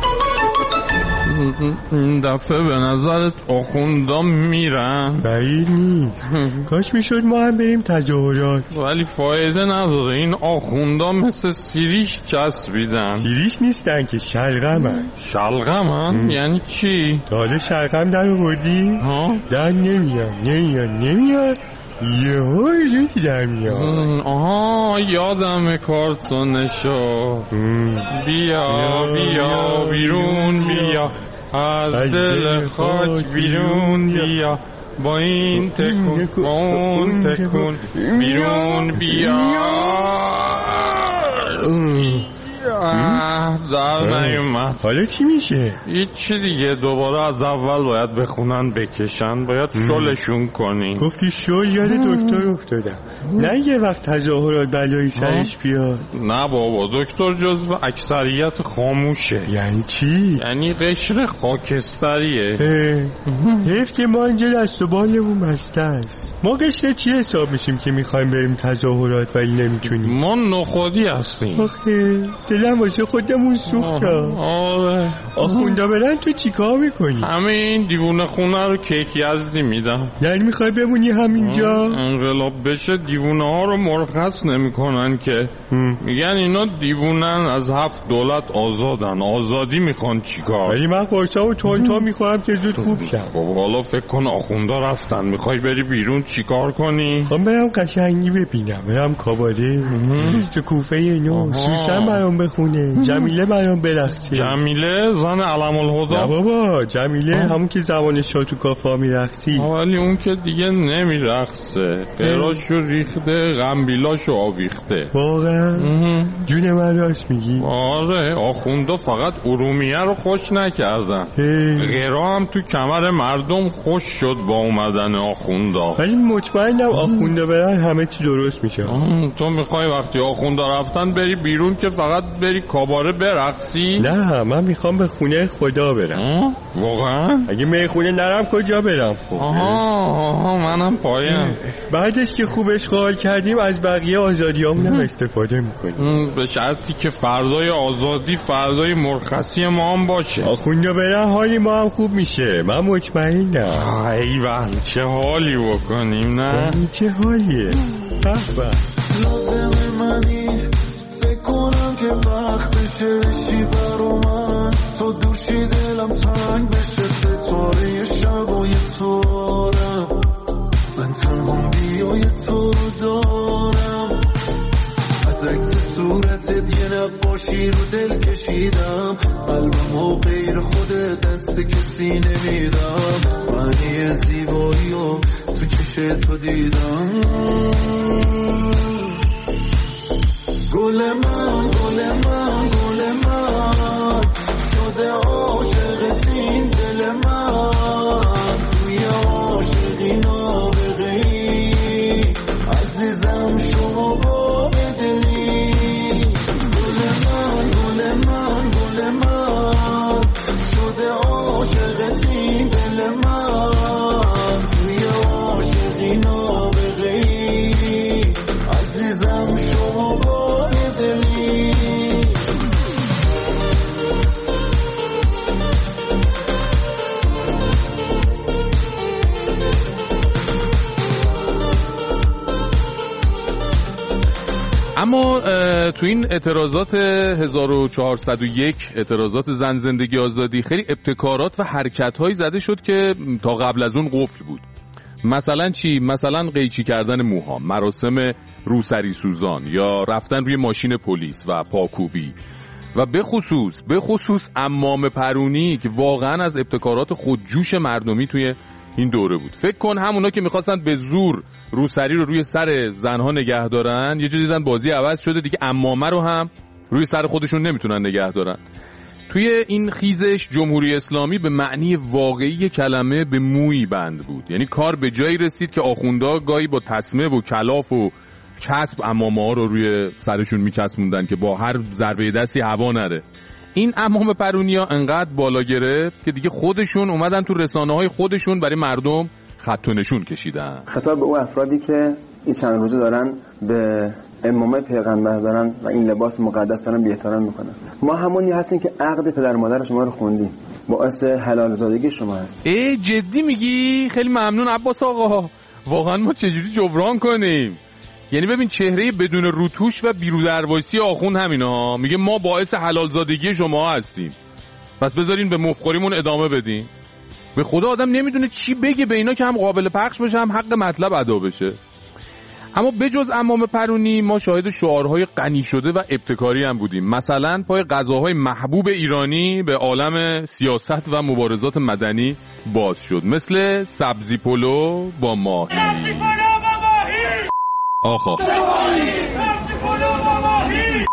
این دفعه به نظرت آخوندام میرن؟ بعید نیست. کاش میشد ما هم بریم تظاهرات. ولی فایده نداره، این آخوندام مثل سیریش چسبیدن. سیریش نیستن که شلغمن. شلغمن؟ یعنی چی؟ تا حالا شلغم در آوردی؟ ها؟ در نمیاد نمیاد نمیاد یه های در میاد. آها یادم کارتونشو. بیا بیا بیرون بیا از دل خاک بیرون بیا با این تکون با اون تکون بیرون بیا در نیومد. حالا چی میشه؟ هیچی دیگه، دوباره از اول باید بخونن بکشن، باید شلشون کنین. گفتی شل یاد دکتر افتادم، نه یه وقت تظاهرات بلایی سرش بیاد. نه بابا دکتر جزو اکثریت خاموشه. یعنی چی؟ یعنی قشر خاکستریه. حیف که ما اینجا دست و بالمون بسته است. ما قشر چی حساب میشیم که میخوایم بریم تظاهرات ولی نمیتونیم؟ ما نخودی هستیم. آخه دلم هم واسه خودمون سوختم. آره آخوندا برن تو چیکار میکنی؟ همین دیوونه خونه رو کیک یزدی میدم. یعنی میخوای بمونی همینجا؟ انقلاب بشه دیوونه ها رو مرخص نمیکنن که هم. میگن اینا دیوونن، از هفت دولت آزادن، آزادی میخوان چیکار؟ ولی من قرصامو تون تون میخورم که زود خوب شم. خب حالا فکر کن آخوندا رفتن، میخوای بری بیرون چیکار کنی؟ خب برم قشنگی ببینم، برم کاباره تو کوفه اینو، سوسن برام بخونه، جمیله برام برقصه. جمیله زن علم الهدی؟ نه بابا، جمیله همون که زمان شاه تو کافه میرقصی. ولی اون که دیگه نمیرقصه، قراشو ریخته، غنبیلاشو آویخته. واقعا؟ جون من راست میگی؟ آره، آخوندا فقط ارومیه رو خوش نکردن، قرا هم تو کمر مردم خوش شد با اومدن آخوندا. ولی مطمئنم آخوندا برن همه چی درست میشه. تو میخوای وقتی آخوندا رفتن بری بیرون که فقط بری کاباره برقصی؟ نه، من میخوام به خونه خدا برم. واقعا؟ اگه میخونه نرم کجا برم؟ آها آها منم پایم. بعدش که خوب اشغال کردیم از بقیه آزادیامون استفاده میکنیم، به شرطی که فردای آزادی فردای مرخصی ما هم باشه. آخوندا برن حالی ما هم خوب میشه، من مطمئنم. ایول چه حالی بکنیم نه؟ چه حالیه؟ بابا لازم منی فکر کنم که وقتشه بشی برا من، تو دوشی دلم تنگ بشه، ستاره شبای تو دارم، من تنها بیای تو دارم، از عکس صورتت یه نقاشی رو دل کشیدم، قلبم و غیر خود دست کسی نمیدم، معنی زیبایی و تو چشت تو دیدم. گل من گل من گل من شده عاشقت این دل من، توی عاشقی نابغه‌ای عزیزم شما با بدلی. گل من گل من گل من شده عاشقت این دل من، توی عاشقی نابغه‌ای عزیزم شما با اما تو این اعتراضات هزار و چهارصد و یک اعتراضات زن زندگی آزادی خیلی ابتکارات و حرکت‌هایی زده شد که تا قبل از اون قفل بود. مثلا چی؟ مثلا قیچی کردن موها، مراسم روسری سوزان یا رفتن روی ماشین پلیس و پاکوبی و به خصوص به خصوص عمامه پرونی که واقعا از ابتکارات خودجوش مردمی توی این دوره بود. فکر کن همونا که میخواستن به زور روسری رو روی سر زنها نگه دارن یه جا دیدن بازی عوض شده دیگه، عمامه رو هم روی سر خودشون نمیتونن نگه دارن. توی این خیزش جمهوری اسلامی به معنی واقعی کلمه به مویی بند بود، یعنی کار به جایی رسید که آخوندا گاهی با تسمه و کلاف و چسب عمامه ها رو روی سرشون میچسبوندن که با هر ضربه دستی هوا نره. این عمامه پرونیا انقدر بالا گرفت که دیگه خودشون اومدن تو رسانه های خودشون برای مردم خط و نشون کشیدن. خطاب به اون افرادی که این چند روزه دارن به امامه پیغمبر دارن و این لباس مقدس دارن بی‌احترامی میکنن. ما همونی هستیم که عقد پدر مادر شما رو خوندیم، باعث حلال زادگی شما هست. ای جدی میگی؟ خیلی ممنون عباس آقا. واقعا ما چجوری جبران کنیم؟ یعنی ببین چهره بدون روتوش و بیرودروایسی آخوند همینا، میگه ما باعث حلال زادگی شما هستیم، پس بذارین به مفخوریمون ادامه بدیم. به خدا آدم نمیدونه چی بگه به اینا که هم قابل پخش بشه هم حق مطلب ادا بشه. اما بجز عمامه پرونی ما شاهد شعارهای غنی شده و ابتکاری هم بودیم. مثلا پای غذاهای محبوب ایرانی به عالم سیاست و مبارزات مدنی باز شد، مثل سبزی پلو با ماهی. سبزی پلو با ماهی. آخ آخ. سبزی پلو با ماهی.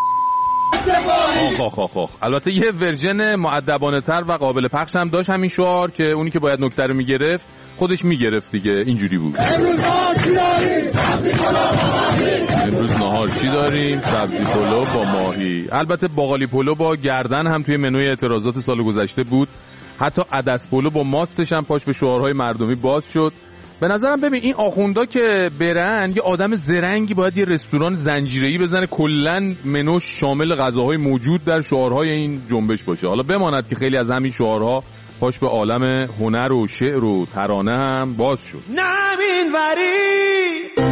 آخ آخ آخ. البته یه ورژن مؤدبانه تر و قابل پخش هم داشت همین شعار که اونی که باید نکته رو میگرفت خودش میگرفت دیگه. اینجوری بود: امروز نهار چی داریم؟ سبزی پلو با ماهی. امروز نهار چی داریم؟ سبزی پلو با ماهی. البته باقالی پلو با گردن هم توی منوی اعتراضات سال گذشته بود. حتی عدس پلو با ماستش هم پاش به شعارهای مردمی باز شد. به نظرم ببین این آخوندا که برن یه آدم زرنگی باید یه رستوران زنجیره‌ای بزنه کلاً منوش شامل غذاهای موجود در شعارهای این جنبش باشه. حالا بماند که خیلی از همین شعارها پاش به عالم هنر و شعر و ترانه هم باز شد. نمین وری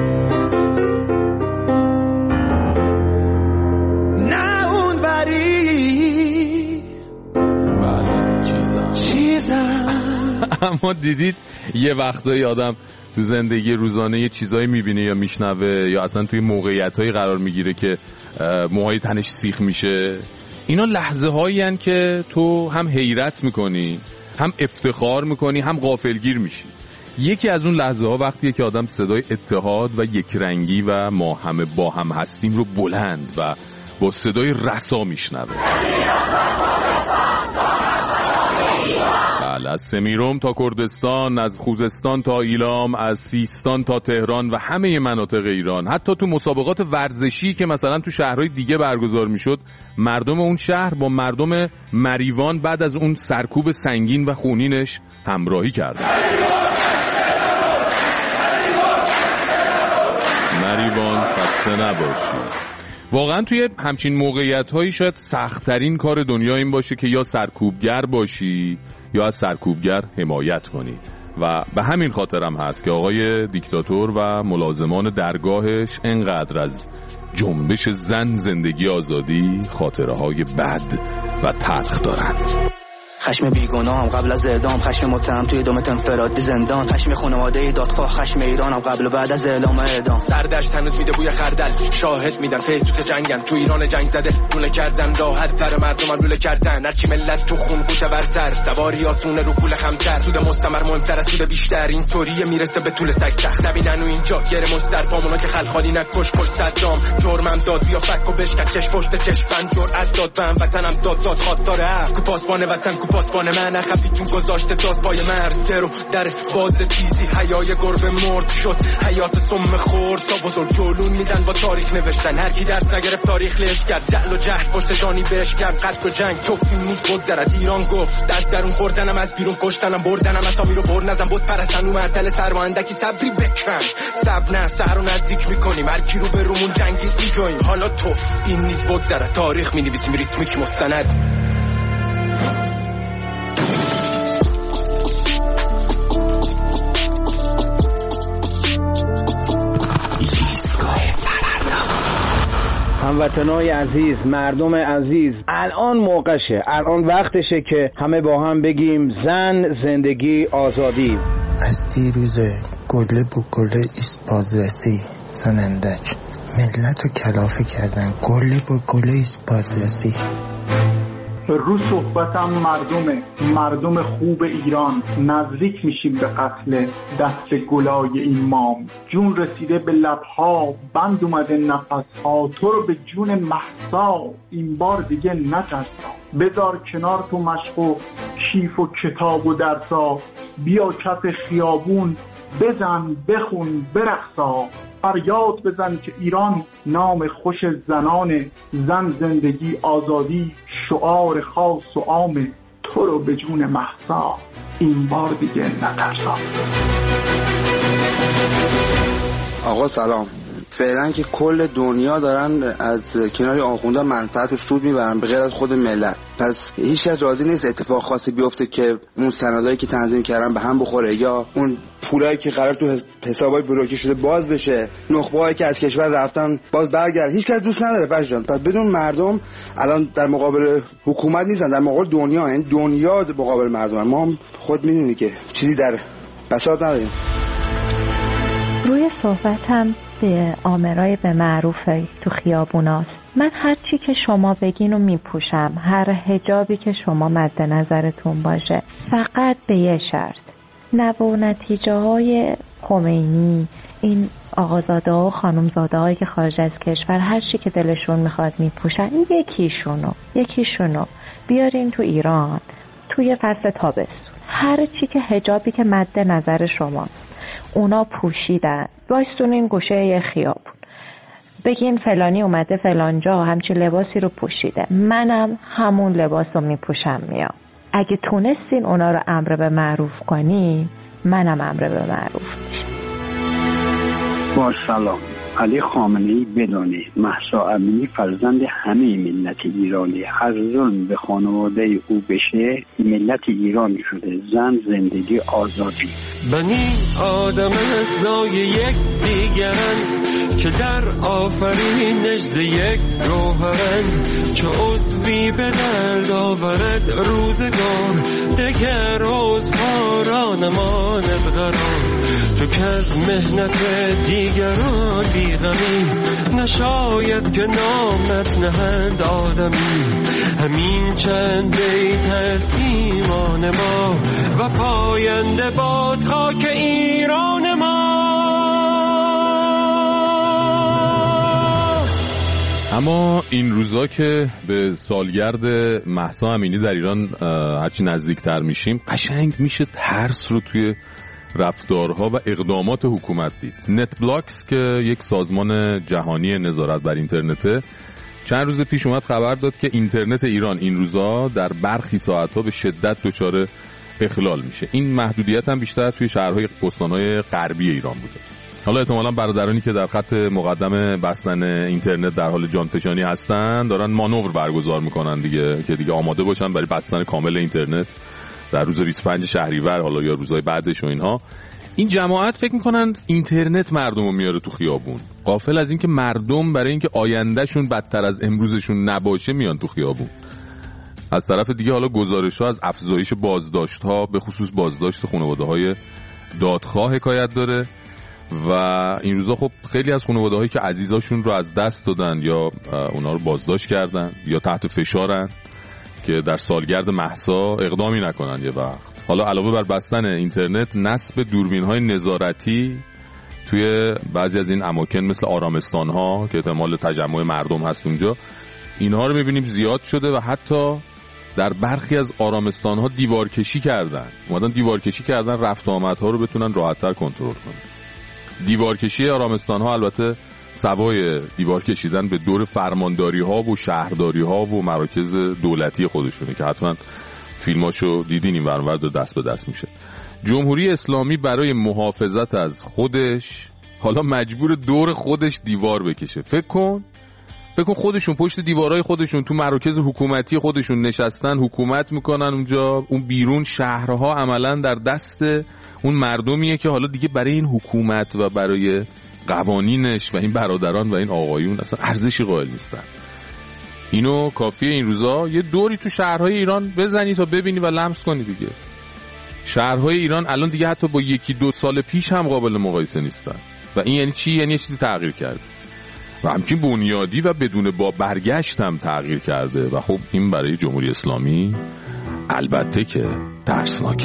نه اون وری بله چیزم چیزم اما دیدید یه وقتایی آدم تو زندگی روزانه یه چیزایی میبینه یا میشنوه یا اصلا توی موقعیتایی قرار میگیره که موهای تنش سیخ میشه. اینا لحظه هایی هن که تو هم حیرت میکنی، هم افتخار میکنی، هم غافلگیر میشی. یکی از اون لحظه ها وقتیه که آدم صدای اتحاد و یکرنگی و ما همه با هم هستیم رو بلند و با صدای رسا میشنوه. بله، از سمیروم تا کردستان، از خوزستان تا ایلام، از سیستان تا تهران و همه مناطق ایران، حتی تو مسابقات ورزشی که مثلا تو شهرهای دیگه برگزار میشد، مردم اون شهر با مردم مریوان بعد از اون سرکوب سنگین و خونینش همراهی کردن. مریوان خسته نباشی. واقعا توی همچین موقعیت‌هایی شاید سخت‌ترین کار دنیا این باشه که یا سرکوبگر باشی یا از سرکوبگر حمایت کنی و به همین خاطرم هست که آقای دیکتاتور و ملازمان درگاهش انقدر از جنبش زن زندگی آزادی خاطره‌های بد و تلخ دارند. خشم بیگناهم قبل از اعدام، خشم متهم توی دومت انفرادی زندان، خشم خانواده‌ای دادخواه، خشم ایرانم قبل و بعد از اعلام اعدام. سردشت هنوز میده بوی خردل، شاهد میدن فیسبوک جنگن، تو ایران جنگ زده لوله کردن، راحت تر مردم لوله کردن، هرچی ملت تو خون قوت برتر، سواری آسونه رو پول خمتر، سود مستمر مهمتر از سود بیشتر، این طوریه میرسه به طول سگ. نبینن و اینجا گره مستر پامونا که خلخالی نکش پشت صدام، جرمم داد بیا فک و بشکن چش پشت چش بند، جرأت داد بهم وطنم داد داد خواستار حق، کو پاسبان وطن کو پاسبان من، خفیتون گذاشته داز پای مرز، درو در باز تیزی حیای گربه مرد شد، حیات سم خورد تا بزرگ جلون میدن با تاریخ نوشتن، هر کی درس نگرفت تاریخ لش کرد، جعل و جهل پشت جانی بهش کرد، قتل و جنگ توفی نیست بگذرد، ایران گفت دست درون خوردنم از بیرون کشتنم بردنم، اسامی رو بر نزن بود پرستن و معطل سر و اندکی صبری بکن، صبر نه سر رو نزدیک میکنیم، هر کی رو به رومون جنگید میجویم، حالا توف این نیست بگذرد، تاریخ مینویسیم ریتمیک مستند. هموطنای عزیز، مردم عزیز، الان موقعشه، الان وقتشه که همه با هم بگیم زن، زندگی، آزادی. از دیروز گله بو گله ایست بازرسی زنندک، ملت رو کلافه کردن، گله بو گله ایست بازرسی. رو صحبتم مردمه، مردم خوب ایران، نزدیک میشیم به قتل دست گلای این مام، جون رسیده به لبها، بند اومده نفسها، تو رو به جون مهسا این بار دیگه نترسا، بذار کنار تو مشق و کیف و کتاب و درسا، بیا کف خیابون بزن بخون برقصا، فریاد بزن که ایران نام خوش زنان، زن زندگی آزادی شعار خاص و عام، تو رو به جون مهسا این بار دیگه نترسا. آقا سلام. فعلا که کل دنیا دارن از کنار آخوندا منفعت و سود میبرن به غیر از خود ملت، پس هیچ کس راضی نیست اتفاق خاصی بیفته که اون سندایی که تنظیم کردن به هم بخوره یا اون پولایی که قرار تو حسابای بلوکه شده باز بشه، نخبه‌ای که از کشور رفتن باز برگردن. هیچ کس دوست نداره فجران. پس بدون مردم الان در مقابل حکومت نیستن، در مقابل دنیا، این دنیا مقابل مردم. ما هم خود میدونی که چیزی در بساط نداریم. روی صحبتم به آمرای به معروفه تو خیابوناست. من هر چی که شما بگین رو میپوشم، هر حجابی که شما مد نظرتون باشه، فقط به یه شرط: نوع و نتیجه های خمینی، این آقازاده ها و خانمزاده هایی که خارج از کشور هر چی که دلشون میخواد میپوشن، یکیشونو یکیشونو بیارین تو ایران توی فصل تابستون، هر چی که حجابی که مد نظر شما اونا پوشیدن، وایستونین گوشه یه خیابون، بگین فلانی اومده فلانجا همچی لباسی رو پوشیده، منم همون لباس رو میپوشم میام. اگه تونستین اونا رو امر به معروف کنی، منم امر به معروف میشم. با سلام. علی خامنه‌ای بدانه مهسا امینی فرزند همه ملت ایرانی، هر ظلم به خانواده او بشه ملت ایرانی شده. زن، زندگی، آزادی. بنی آدم ازای یک دیگرن که در آفرینش ز یک گوهرن، چه عضوی به درد آورد روزگار دگر روز پارا نماند قرار. تو که از مهنت دیگران بیغمی نشاید که نامت نهند آدمی. همین چند بیت از ایمان ما و پاینده باد خاک ایران ما. اما این روزا که به سالگرد مهسا امینی در ایران هرچی نزدیکتر میشیم قشنگ میشه ترس رو توی رفتارها و اقدامات حکومت دید. نت بلاکس که یک سازمان جهانی نظارت بر اینترنته چند روز پیش اومد خبر داد که اینترنت ایران این روزا در برخی ساعتها به شدت دچار اخلال میشه. این محدودیت هم بیشتر توی شهرهای استانهای غربی ایران بوده. حالا احتمالاً برادرانی که در خط مقدم بستن اینترنت در حال جانفشانی هستن دارن مانور برگزار میکنن دیگه که دیگه آماده باشن برای بستن کامل اینترنت در روز بیست و پنج شهریور حالا یا روزهای بعدش و اینها. این جماعت فکر میکنن اینترنت مردمو میاره تو خیابون، غافل از اینکه مردم برای اینکه آیندهشون بدتر از امروزشون نباشه میان تو خیابون. از طرف دیگه حالا گزارش‌ها از افزایش بازداشت‌ها به خصوص بازداشت خانواده‌های دادخواه حکایت داره و این روزا خب خیلی از خانواده‌هایی که عزیزاشون رو از دست دادن یا اونا رو بازداشت کردن یا تحت فشارن که در سالگرد مهسا اقدامی نکنن یه وقت. حالا علاوه بر بستن اینترنت، نصب دوربین‌های نظارتی توی بعضی از این اماکن مثل آرامستان‌ها که احتمال تجمع مردم هست اونجا، اینها رو می‌بینیم زیاد شده و حتی در برخی از آرامستان‌ها دیوارکشی کردن. اومدن دیوارکشی کردن رفت و آمدها رو بتونن راحت‌تر کنترل کنن. دیوارکشی آرامستان‌ها البته سوای دیوار کشیدن به دور فرمانداری‌ها و شهرداری‌ها و مراکز دولتی خودشونه که حتما فیلماشو دیدین این ورانور دست به دست میشه. جمهوری اسلامی برای محافظت از خودش حالا مجبور دور خودش دیوار بکشه. فکر کن فکر کن خودشون پشت دیوارهای خودشون تو مراکز حکومتی خودشون نشستن، حکومت میکنن اونجا. اون بیرون شهرها عملا در دست اون مردمیه که حالا دیگه برای این حکومت و برای قوانینش و این برادران و این آقایون اصلا ارزشی قائل نیستن. اینو کافیه این روزا یه دوری تو شهرهای ایران بزنی تا ببینی و لمس کنی دیگه. شهرهای ایران الان دیگه حتی با یکی دو سال پیش هم قابل مقایسه نیستن. و این یعنی چی؟ یعنی یه چیزی تغییر کرده و همچین بنیادی و بدون با برگشت هم تغییر کرده و خب این برای جمهوری اسلامی البته که ترسناکه.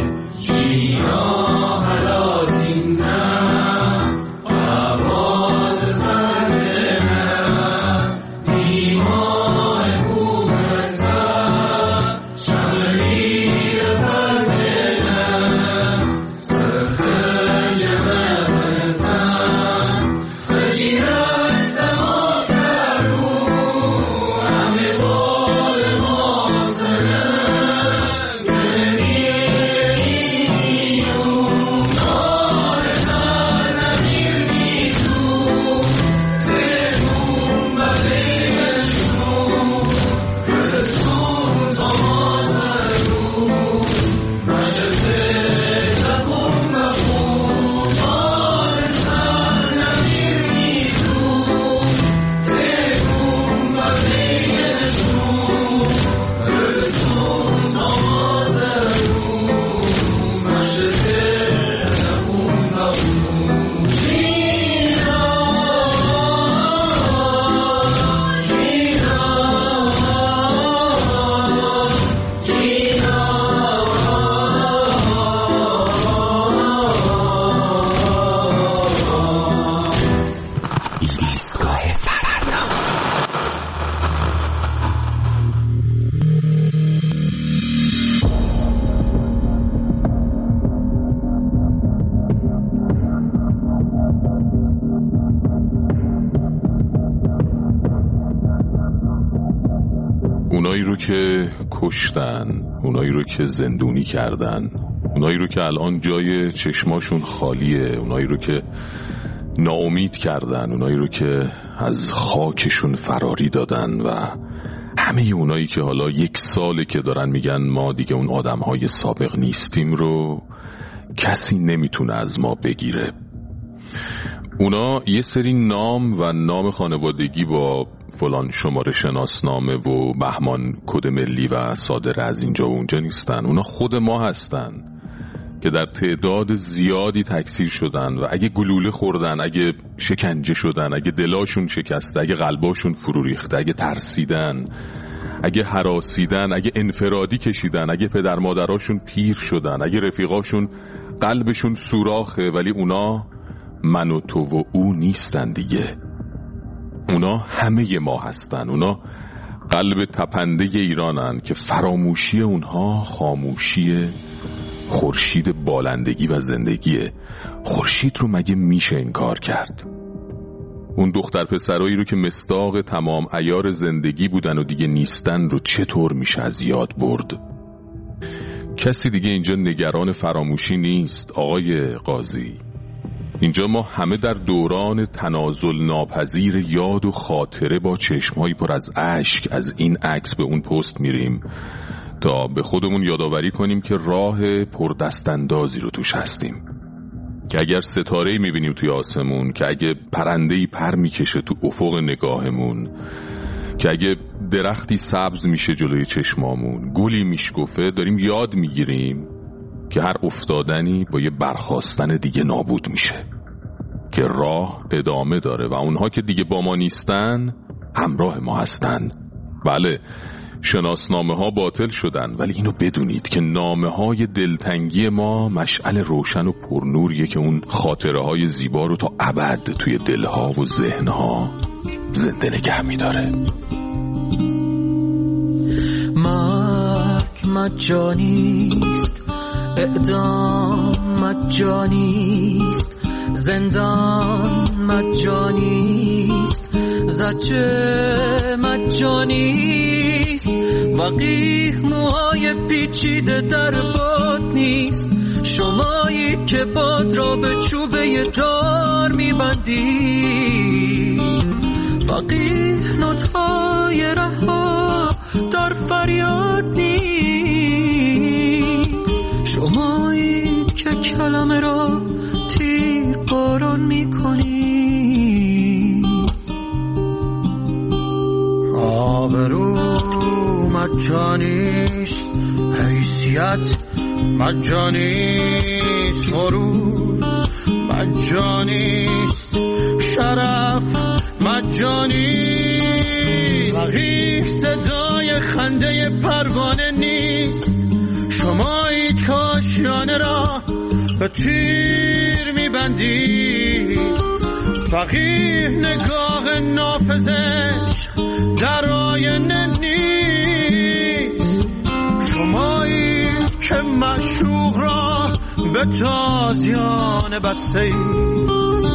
اونایی رو که کشتن، اونایی رو که زندونی کردن، اونایی رو که الان جای چشماشون خالیه، اونایی رو که ناامید کردن، اونایی رو که از خاکشون فراری دادن و همه اونایی که حالا یک ساله که دارن میگن ما دیگه اون آدمهای سابق نیستیم رو کسی نمیتونه از ما بگیره. اونا یه سری نام و نام خانوادگی با فلان شماره شناسنامه و بهمان کد ملی و صادره از اینجا و اونجا نیستن. اونا خود ما هستن که در تعداد زیادی تکثیر شدن و اگه گلوله خوردن، اگه شکنجه شدن، اگه دلاشون شکسته، اگه قلباشون فرو ریخته، اگه ترسیدن، اگه هراسیدن، اگه انفرادی کشیدن، اگه پدر مادراشون پیر شدن، اگه رفیقاشون قلبشون سوراخه، ولی اونا من و تو و او نیستن دیگه. اونا همه ما هستن. اونا قلب تپنده ایرانن که فراموشی اونها خاموشی خورشید بالندگی و زندگیه. خورشید رو مگه میشه انکار کرد؟ اون دختر پسرایی رو که مصداق تمام عیار زندگی بودن و دیگه نیستن رو چطور میشه از یاد برد؟ کسی دیگه اینجا نگران فراموشی نیست آقای قاضی. اینجا ما همه در دوران تنازل ناپذیر یاد و خاطره با چشمهایی پر از اشک از این عکس به اون پست میریم تا به خودمون یادآوری کنیم که راه پردستاندازی رو توش هستیم، که اگر ستاره‌ای میبینیم توی آسمون، که اگه پرنده‌ای پر میکشه تو افق نگاهمون، که اگه درختی سبز میشه جلوی چشمامون، گلی میشکفه، داریم یاد میگیریم که هر افتادنی با یه برخاستن دیگه نابود میشه، که راه ادامه داره و اونها که دیگه با ما نیستن همراه ما هستن. بله شناسنامه ها باطل شدن، ولی اینو بدونید که نامه های دلتنگی ما مشعل روشن و پرنوریه که اون خاطره های زیبا رو تا ابد توی دلها و ذهنها زنده نگه میداره. مرگ مجانیست، اعدام مجانیست، زندان مجانیست، زجر مجانیست، وقیح موهای پیچیده در باد نیست، شمایید که باد را به چوبه دار میبندید، وقیح نوتهای رها در فریاد نیست، شمایید که کلمه را تیر باران میکنید. آبرو مجانیست، حیثیت مجانیست، ورود مجانیست، شرف مجانیست، وقیح صدای خنده پروانه نیست، شمایید که آشیانه را به تیر میبندید، وقیح نگاه نافذش در آینه نیست، شمایید که معشوق را به تازیانه بستید.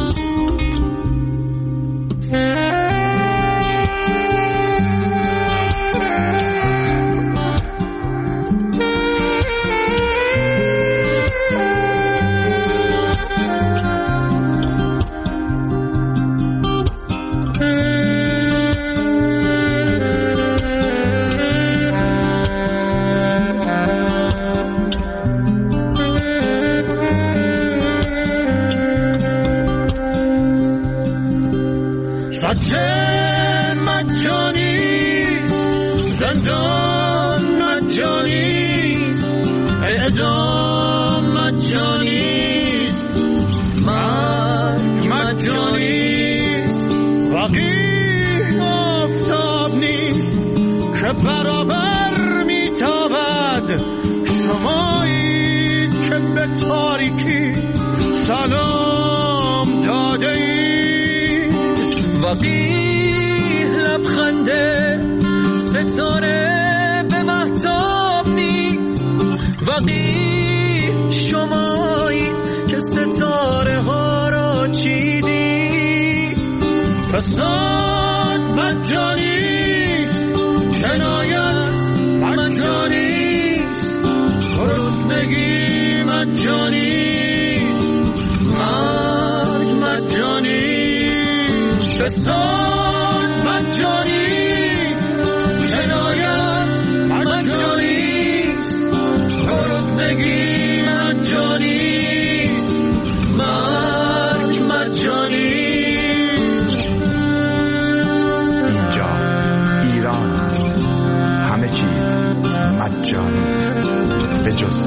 زجر مجانیست، زندان مجانیست، اعدام مجانیست، مرگ مجانیست، وقیح آفتاب نیست که برابر میتابد، شمایید که به تاریکی سلام داده اید، وقیح لبخنده ستاره به مهتاب نیست، وقیح شمایید که ستاره ها را چیدی، فساد مجانیست، جنایت مجانیست، گرسنگی مجانیست، مرگ مجانیست، فساد مجانیست، جنایت مجانیست، گرسنگی مجانیست، مرگ مجانیست. اینجا ایران است، همه چیز مجانی است به جز